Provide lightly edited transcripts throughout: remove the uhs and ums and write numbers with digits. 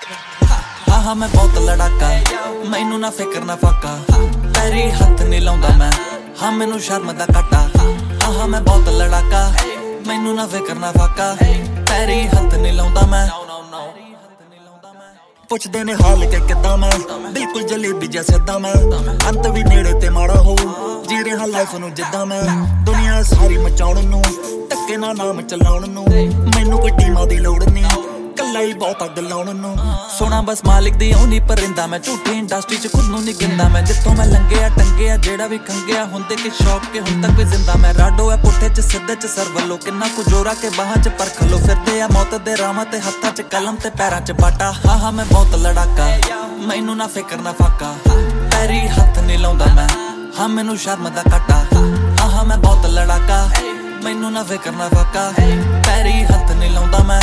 हाँ मैं बहुत लड़ाका, मैनू ना फिक्र ना फाका, पैरी हथ नहीं लाउंदा मैं, हाँ मैनू शर्म दा घाटा। हाँ मैं बहुत लड़ाका, मैनू ना फिक्र ना फाका, पैरी हथ नहीं लाउंदा मैं। पुछदे ने हाल के किदा मैं, बिल्कुल जलेबी जैसा सिद्धा मैं, अंत भी नेड़े ते माड़ा हो, जी रहा लाइफ नू जिद्दां मैं। दुनिया सारी मचाउण नू, धक्के ना नाम चलाउण नू, मैनू कोई टीमां दी लोड़ नहीं, कल्ला ही बहुत अग लाउण नू। सोना बस मालिक दी ओनी परिंदा मैं, झूठी इंडस्ट्री च खुद नू नहीं गिंदा मैं। जित्थों मैं लंघिया टंगिया जेड़ा भी खंगिया, हुंदे कि शौक के हुण तक भी जिंदा मैं। राडो है पुठे च सिद्धे च सर वल्लो, किन्ना कु जोरा के बाहां च परख लो। फिरदे आ मौत दे रावां ते हत्थां च कलम ते पैरां च बाटा। हाँ मैं बहुत लड़ाका, मैनू ना फिक्र ना फाका, पैरी हथ नहीं लाउंदा मैं, हाँ मैनू शर्म दा घाटा। हाँ मैं बहुत लड़ाका, मैनू ना फिक्र ना फाका, पैरी हथ नहीं लाउंदा मैं।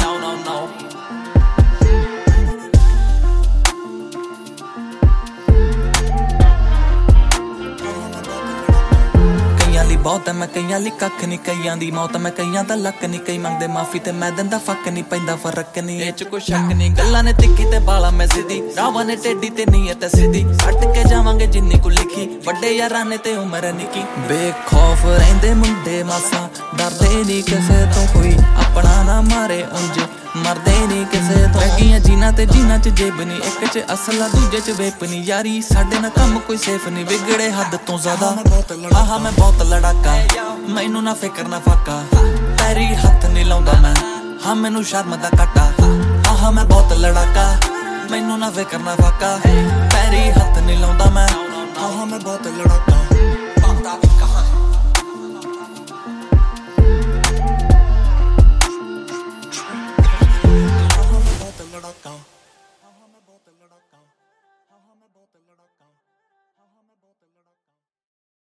बहुत है मैं कईयां ली कख नहीं, कईयां दी मौत मैं कईयां दा लक नहीं। कई मंगदे माफी ते मैं दिंदा फक नहीं, पैंदा फर्क नहीं, इह च कोई शक नहीं। गल्लां ने तिक्खी ते बाला मैं सिद्धी, रावां ने टेढ़ी ते नीयत सीधी। सट के जावांगे जिन्नी को लिखी, वड्डे यारां ने ते उमर निकी। बेखौफ रहिंदे मुंडे मासा, डरदे नहीं किसे तो कोई, अपना ना मारे उंज मरदे नहीं किसे तो। रह जीना ते जीना च जेब नहीं, एक च असला दूजे च वेप नहीं। यारी साडे ना कम कोई सेफ नहीं, बिगड़े हद तो ज्यादा। हाँ मैं बहुत लड़ाका, मैनू ना फिक्र ना फाका, पैरी हथ नहीं लाउंदा मैं, हाँ मैनू शर्म दा घाटा। हाँ मैं बहुत लड़ाका, मैनू ना फिक्र ना फाका, पैरी हथ नहीं लाउंदा मैं। हाँ मैं बहुत लड़ाका।